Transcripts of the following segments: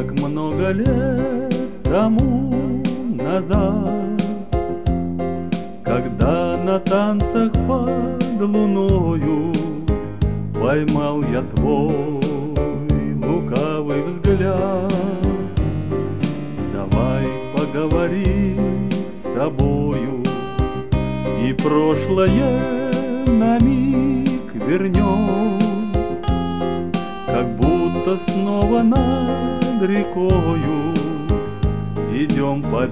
как много лет тому назад, когда на танцах под луною поймал я твой лукавый взгляд. Давай поговорим с тобою и прошлое на миг вернем, как будто снова над рекою идем по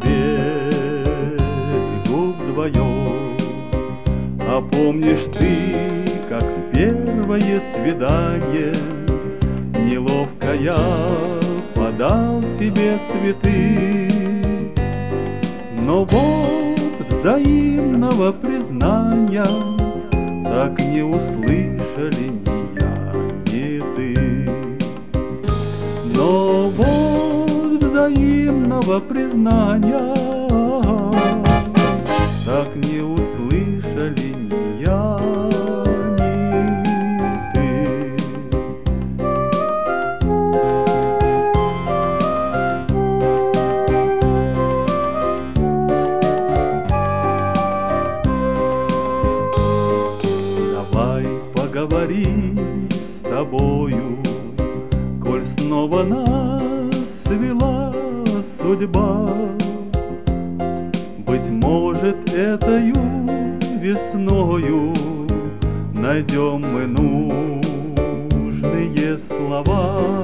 берегу вдвоем. А помнишь ты, как в первое свидание неловко я подал тебе цветы? Но вот взаимного признания так не услышали ни я, ни ты. Но вот взаимного признания так не услышали ни я, ни ты. Давай поговорим с тобою, коль снова нас свела судьба. Быть может, этою весною найдем мы нужные слова.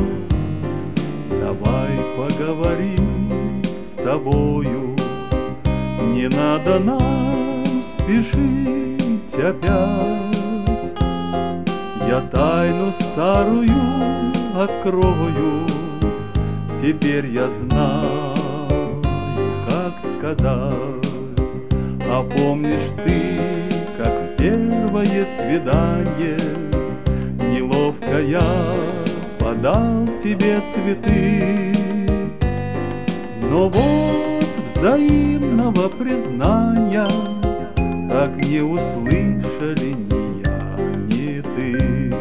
Давай поговорим с тобою, не надо нам спешить опять. Я тайну старую открою, теперь я знаю, как сказать. А помнишь ты, как в первое свидание неловко я подал тебе цветы? Но вот взаимного признания так не услышали ни я, ни ты.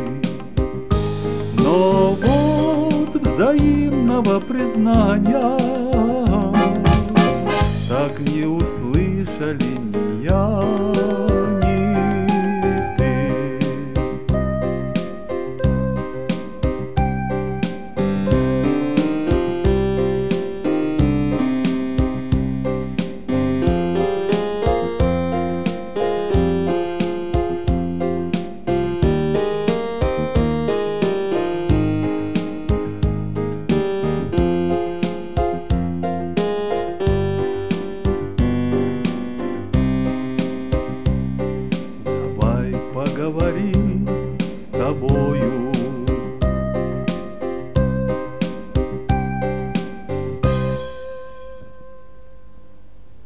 Но вот взаимного признания так не услышали ни я, ни ты. Поговорим